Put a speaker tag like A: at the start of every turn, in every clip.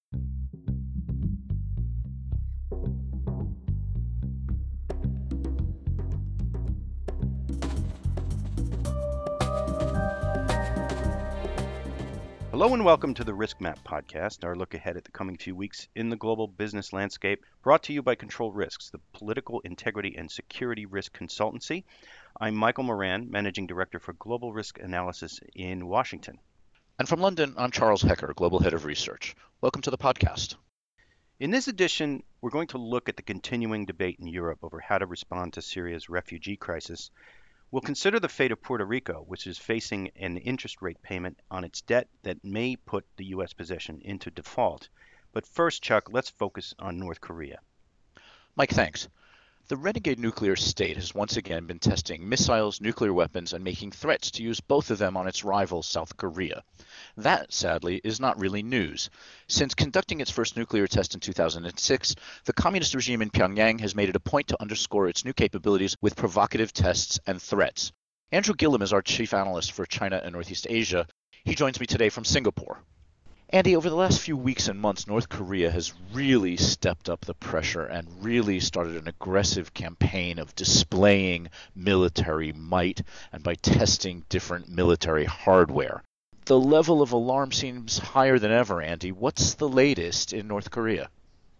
A: Hello and welcome to the Risk Map podcast, our look ahead at the coming few weeks in the global business landscape, brought to you by Control Risks, the political integrity and security risk consultancy. I'm Michael Moran, Managing Director for Global Risk Analysis in Washington.
B: And from London, I'm Charles Hecker, Global Head of Research. Welcome to the podcast.
A: In this edition, we're going to look at the continuing debate in Europe over how to respond to Syria's refugee crisis. We'll consider the fate of Puerto Rico, which is facing an interest rate payment on its debt that may put the U.S. position into default. But first, Chuck, let's focus on North Korea.
B: Mike, thanks. The renegade nuclear state has once again been testing missiles, nuclear weapons, and making threats to use both of them on its rival, South Korea. That, sadly, is not really news. Since conducting its first nuclear test in 2006, the communist regime in Pyongyang has made it a point to underscore its new capabilities with provocative tests and threats. Andrew Gillum is our chief analyst for China and Northeast Asia. He joins me today from Singapore. Andy, over the last few weeks and months, North Korea has really stepped up the pressure and really started an aggressive campaign of displaying military might and by testing different military hardware. The level of alarm seems higher than ever, Andy. What's the latest in North Korea?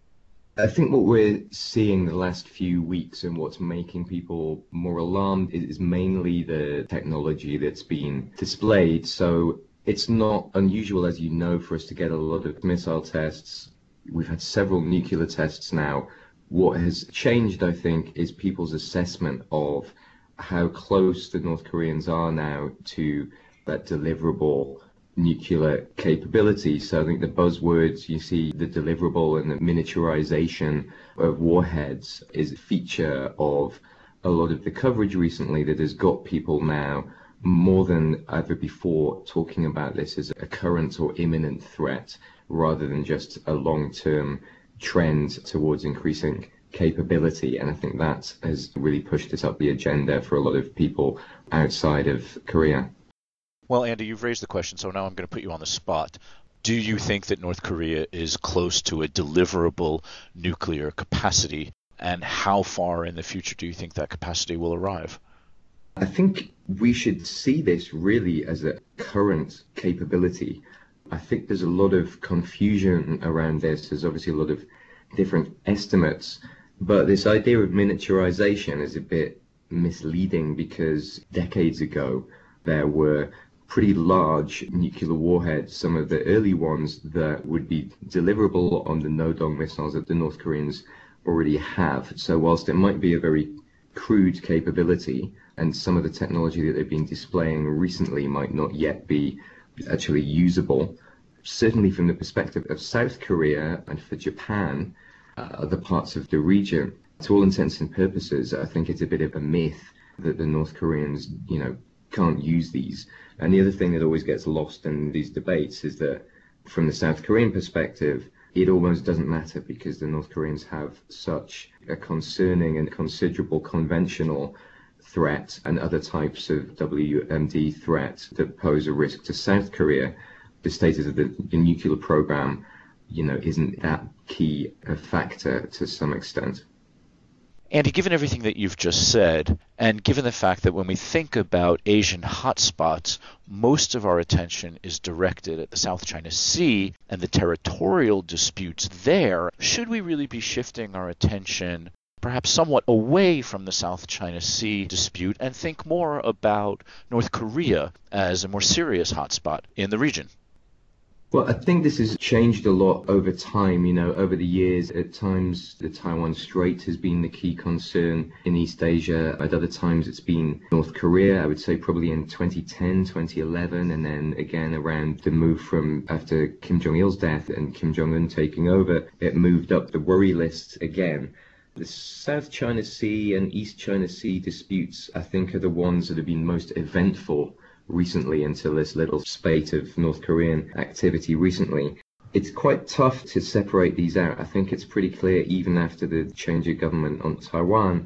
C: I think what we're seeing the last few weeks and what's making people more alarmed is mainly the technology that's been displayed. So it's not unusual, as you know, for us to get a lot of missile tests. We've had several nuclear tests now. What has changed, I think, is people's assessment of how close the North Koreans are now to that deliverable nuclear capability. So I think the buzzwords, you see the deliverable and the miniaturization of warheads is a feature of a lot of the coverage recently that has got people now more than ever before talking about this as a current or imminent threat rather than just a long-term trend towards increasing capability. And I think that has really pushed this up the agenda for a lot of people outside of Korea.
B: Well, Andy, you've raised the question, so now I'm going to put you on the spot. Do you think that North Korea is close to a deliverable nuclear capacity? And how far in the future do you think that capacity will arrive?
C: I think we should see this really as a current capability. I think there's a lot of confusion around this. There's obviously a lot of different estimates, but this idea of miniaturization is a bit misleading because decades ago there were pretty large nuclear warheads, some of the early ones that would be deliverable on the Nodong missiles that the North Koreans already have. So whilst it might be a very crude capability, and some of the technology that they've been displaying recently might not yet be actually usable, certainly from the perspective of South Korea and for Japan, other parts of the region, to all intents and purposes, I think it's a bit of a myth that the North Koreans, can't use these. And the other thing that always gets lost in these debates is that from the South Korean perspective, it almost doesn't matter because the North Koreans have such a concerning and considerable conventional threat and other types of WMD threat that pose a risk to South Korea. The status of the nuclear program, isn't that key a factor to some extent.
B: Andy, given everything that you've just said, and given the fact that when we think about Asian hotspots, most of our attention is directed at the South China Sea and the territorial disputes there, should we really be shifting our attention perhaps somewhat away from the South China Sea dispute and think more about North Korea as a more serious hotspot in the region?
C: Well, I think this has changed a lot over time. Over the years, at times the Taiwan Strait has been the key concern in East Asia. At other times, it's been North Korea, I would say probably in 2010, 2011, and then again around the move from after Kim Jong-il's death and Kim Jong-un taking over, it moved up the worry list again. The South China Sea and East China Sea disputes, I think, are the ones that have been most eventful recently until this little spate of North Korean activity recently. It's quite tough to separate these out. I think it's pretty clear, even after the change of government on Taiwan,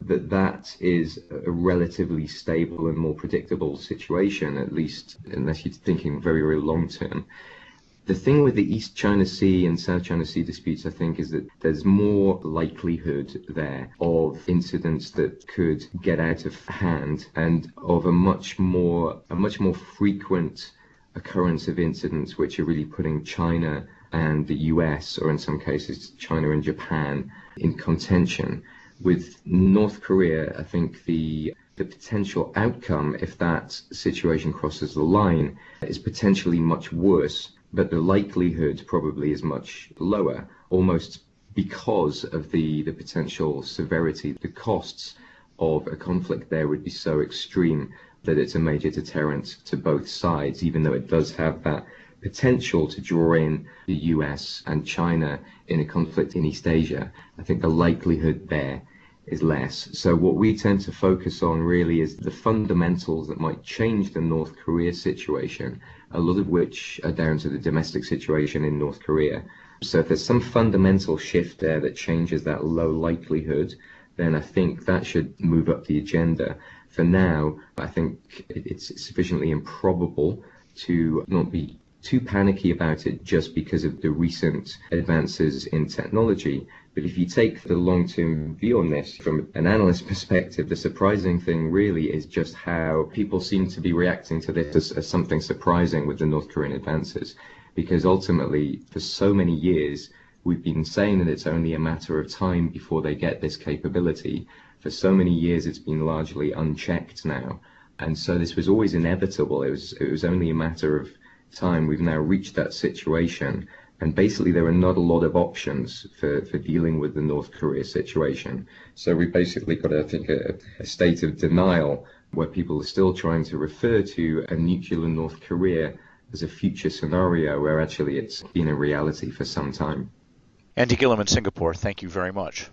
C: that is a relatively stable and more predictable situation, at least unless you're thinking very, very long term. The thing with the East China Sea and South China Sea disputes, I think, is that there's more likelihood there of incidents that could get out of hand and of a much more frequent occurrence of incidents which are really putting China and the US, or in some cases China and Japan, in contention. With North Korea, I think the potential outcome, if that situation crosses the line, is potentially much worse, but the likelihood probably is much lower, almost because of the potential severity. The costs of a conflict there would be so extreme that it's a major deterrent to both sides, even though it does have that potential to draw in the US and China in a conflict in East Asia. I think the likelihood there is less. So what we tend to focus on really is the fundamentals that might change the North Korea situation, a lot of which are down to the domestic situation in North Korea. So if there's some fundamental shift there that changes that low likelihood, then I think that should move up the agenda. For now, I think it's sufficiently improbable to not be too panicky about it just because of the recent advances in technology. But if you take the long-term view on this from an analyst perspective, the surprising thing really is just how people seem to be reacting to this as something surprising with the North Korean advances. Because ultimately, for so many years, we've been saying that it's only a matter of time before they get this capability. For so many years, it's been largely unchecked now. And so this was always inevitable. It was only a matter of time. We've now reached that situation. And basically, there are not a lot of options for dealing with the North Korea situation. So we've basically got, I think, a state of denial where people are still trying to refer to a nuclear North Korea as a future scenario where actually it's been a reality for some time.
B: Andy Gillam in Singapore, thank you very much.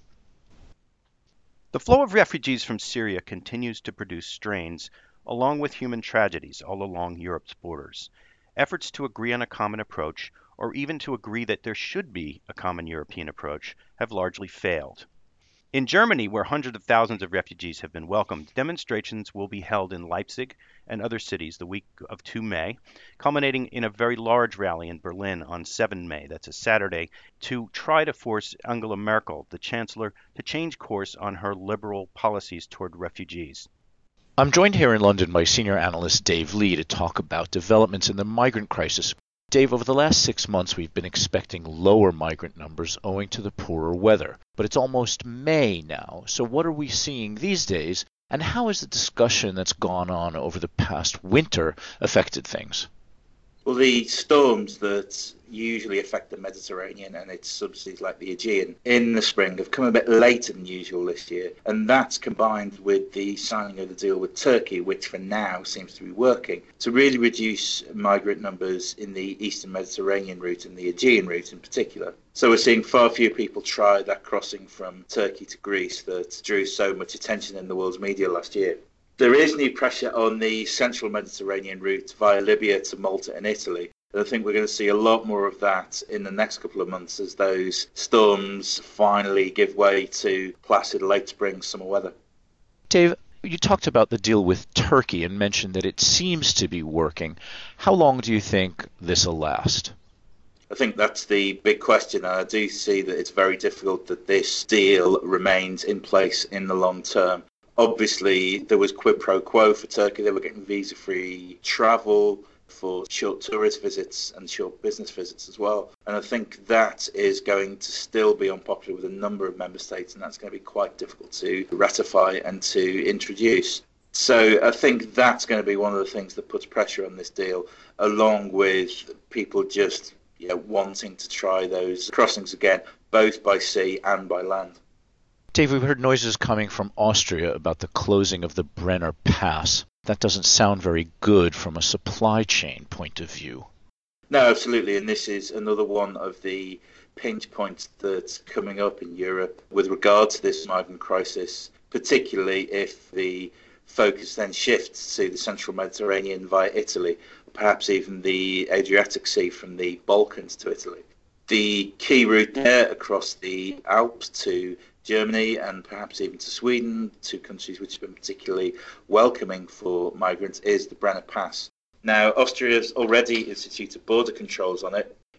A: The flow of refugees from Syria continues to produce strains, along with human tragedies all along Europe's borders. Efforts to agree on a common approach, or even to agree that there should be a common European approach, have largely failed. In Germany, where hundreds of thousands of refugees have been welcomed, demonstrations will be held in Leipzig and other cities the week of 2 May, culminating in a very large rally in Berlin on 7 May, that's a Saturday, to try to force Angela Merkel, the Chancellor, to change course on her liberal policies toward refugees.
B: I'm joined here in London by senior analyst Dave Lee to talk about developments in the migrant crisis. Dave, over the last 6 months, we've been expecting lower migrant numbers owing to the poorer weather. But it's almost May now, so what are we seeing these days? And how has the discussion that's gone on over the past winter affected things?
D: Well, the storms that usually affect the Mediterranean and its subsidies like the Aegean in the spring have come a bit later than usual this year. And that's combined with the signing of the deal with Turkey, which for now seems to be working, to really reduce migrant numbers in the Eastern Mediterranean route and the Aegean route in particular. So we're seeing far fewer people try that crossing from Turkey to Greece that drew so much attention in the world's media last year. There is new pressure on the central Mediterranean route via Libya to Malta and Italy. And I think we're going to see a lot more of that in the next couple of months as those storms finally give way to placid late spring, summer weather.
B: Dave, you talked about the deal with Turkey and mentioned that it seems to be working. How long do you think this will last?
D: I think that's the big question, and I do see that it's very difficult that this deal remains in place in the long term. Obviously, there was quid pro quo for Turkey. They were getting visa-free travel for short tourist visits and short business visits as well. And I think that is going to still be unpopular with a number of member states, and that's going to be quite difficult to ratify and to introduce. So I think that's going to be one of the things that puts pressure on this deal, along with people just wanting to try those crossings again, both by sea and by land.
B: Dave, we've heard noises coming from Austria about the closing of the Brenner Pass. That doesn't sound very good from a supply chain point of view.
D: No, absolutely. And this is another one of the pinch points that's coming up in Europe with regard to this migrant crisis, particularly if the focus then shifts to the central Mediterranean via Italy, perhaps even the Adriatic Sea from the Balkans to Italy. The key route there across the Alps to Germany and perhaps even to Sweden, two countries which have been particularly welcoming for migrants, is the Brenner Pass. Now, Austria has already instituted border controls on it,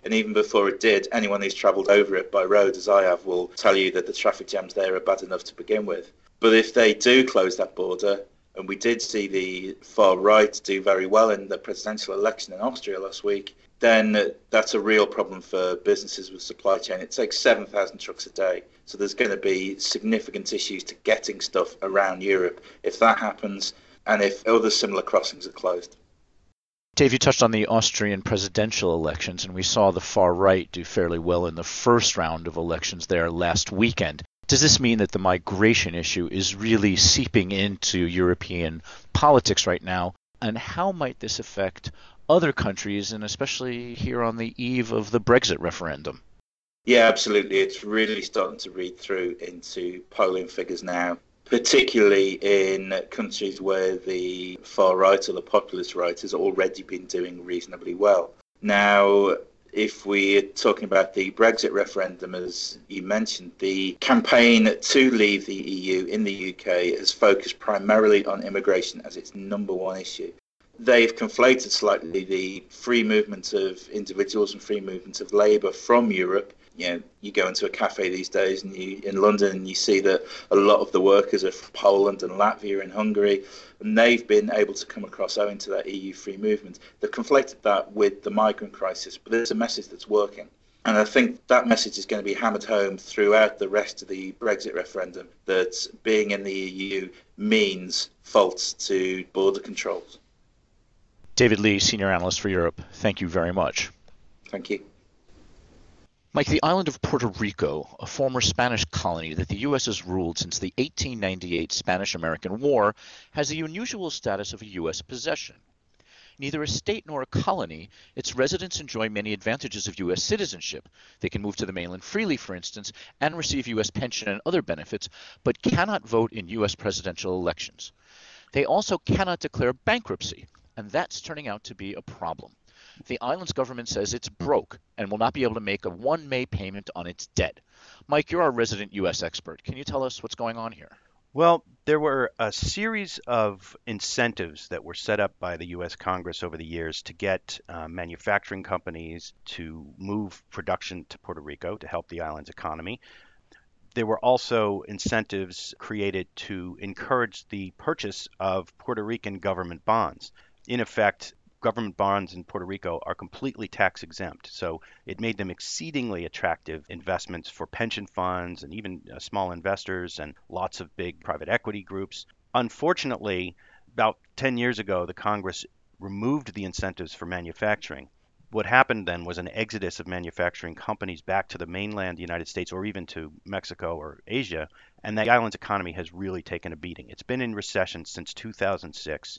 D: And even before it did, anyone who's travelled over it by road, as I have, will tell you that the traffic jams there are bad enough to begin with. But if they do close that border, and we did see the far right do very well in the presidential election in Austria last week, then that's a real problem for businesses with supply chain. It takes 7,000 trucks a day. So there's going to be significant issues to getting stuff around Europe if that happens and if other similar crossings are closed.
B: Dave, you touched on the Austrian presidential elections, and we saw the far right do fairly well in the first round of elections there last weekend. Does this mean that the migration issue is really seeping into European politics right now? And how might this affect other countries, and especially here on the eve of the Brexit referendum?
D: Yeah, absolutely. It's really starting to read through into polling figures now, particularly in countries where the far right or the populist right has already been doing reasonably well. Now, if we're talking about the Brexit referendum, as you mentioned, the campaign to leave the EU in the UK has focused primarily on immigration as its number one issue. They've conflated slightly the free movement of individuals and free movement of labour from Europe. You know, you go into a cafe these days and in London and you see that a lot of the workers are from Poland and Latvia and Hungary, and they've been able to come across owing to that EU free movement. They've conflated that with the migrant crisis, but it's a message that's working. And I think that message is going to be hammered home throughout the rest of the Brexit referendum, that being in the EU means faults to border controls.
B: David Lee, Senior Analyst for Europe, thank you very much.
D: Thank you.
B: Mike, the island of Puerto Rico, a former Spanish colony that the U.S. has ruled since the 1898 Spanish-American War, has the unusual status of a U.S. possession. Neither a state nor a colony, its residents enjoy many advantages of U.S. citizenship. They can move to the mainland freely, for instance, and receive U.S. pension and other benefits, but cannot vote in U.S. presidential elections. They also cannot declare bankruptcy, and that's turning out to be a problem. The island's government says it's broke and will not be able to make a one May payment on its debt. Mike, you're our resident U.S. expert. Can you tell us what's going on here?
A: Well, there were a series of incentives that were set up by the U.S. Congress over the years to get manufacturing companies to move production to Puerto Rico to help the island's economy. There were also incentives created to encourage the purchase of Puerto Rican government bonds. In effect, government bonds in Puerto Rico are completely tax exempt, so it made them exceedingly attractive investments for pension funds and even small investors and lots of big private equity groups. Unfortunately, about 10 years ago, the Congress removed the incentives for manufacturing. What happened then was an exodus of manufacturing companies back to the mainland United States or even to Mexico or Asia, and the island's economy has really taken a beating. It's been in recession since 2006.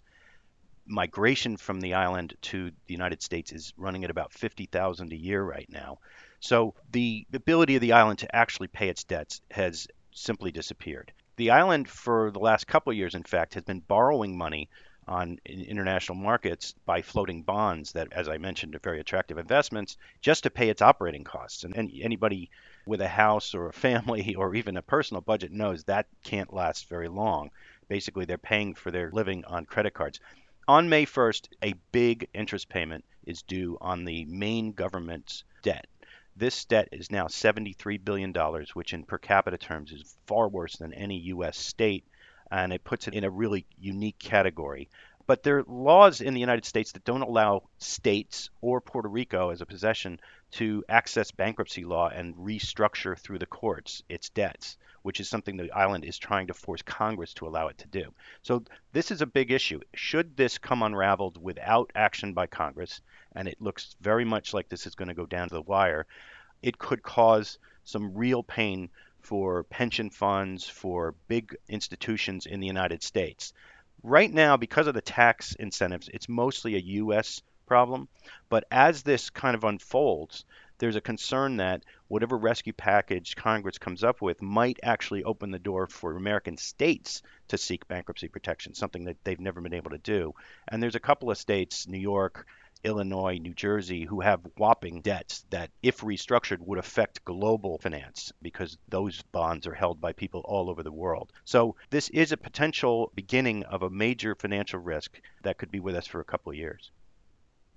A: Migration from the island to the United States is running at about 50,000 a year right now. So the ability of the island to actually pay its debts has simply disappeared. The island for the last couple of years, in fact, has been borrowing money on international markets by floating bonds that, as I mentioned, are very attractive investments just to pay its operating costs. And anybody with a house or a family or even a personal budget knows that can't last very long. Basically, they're paying for their living on credit cards. On May 1st, a big interest payment is due on the main government's debt. This debt is now $73 billion, which in per capita terms is far worse than any U.S. state, and it puts it in a really unique category. But there are laws in the United States that don't allow states or Puerto Rico as a possession to access bankruptcy law and restructure through the courts its debts, which is something the island is trying to force Congress to allow it to do. So this is a big issue. Should this come unraveled without action by Congress, and it looks very much like this is going to go down to the wire, it could cause some real pain for pension funds, for big institutions in the United States. Right now, because of the tax incentives, it's mostly a U.S. problem. But as this kind of unfolds, there's a concern that whatever rescue package Congress comes up with might actually open the door for American states to seek bankruptcy protection, something that they've never been able to do. And there's a couple of states, New York, Illinois, New Jersey, who have whopping debts that, if restructured, would affect global finance because those bonds are held by people all over the world. So this is a potential beginning of a major financial risk that could be with us for a couple of years.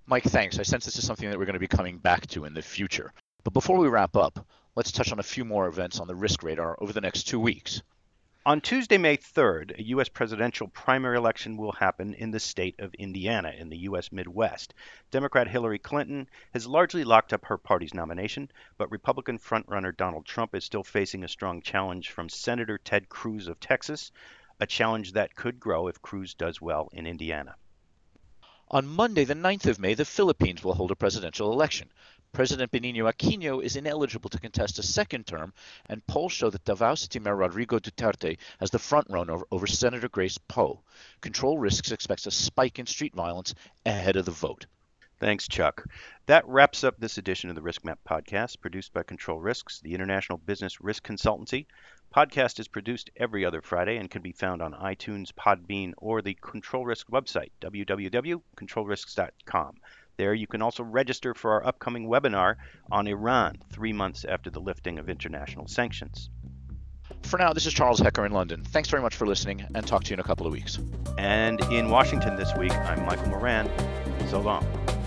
B: Mike, thanks. I sense this is something that we're going to be coming back to in the future. But before we wrap up, let's touch on a few more events on the risk radar over the next 2 weeks.
A: On Tuesday, May 3rd, a U.S. presidential primary election will happen in the state of Indiana in the U.S. Midwest. Democrat Hillary Clinton has largely locked up her party's nomination, but Republican frontrunner Donald Trump is still facing a strong challenge from Senator Ted Cruz of Texas, a challenge that could grow if Cruz does well in Indiana.
B: On Monday, the 9th of May, the Philippines will hold a presidential election. President Benigno Aquino is ineligible to contest a second term, and polls show that Davao City Mayor Rodrigo Duterte has the front runner over Senator Grace Poe. Control Risks expects a spike in street violence ahead of the vote.
A: Thanks, Chuck. That wraps up this edition of the Risk Map podcast, produced by Control Risks, the international business risk consultancy. Podcast is produced every other Friday and can be found on iTunes, Podbean, or the Control Risk website, www.controlrisks.com. There you can also register for our upcoming webinar on Iran, 3 months after the lifting of international sanctions.
B: For now, this is Charles Hecker in London. Thanks very much for listening, and talk to you in a couple of weeks.
A: And in Washington this week, I'm Michael Moran. So long.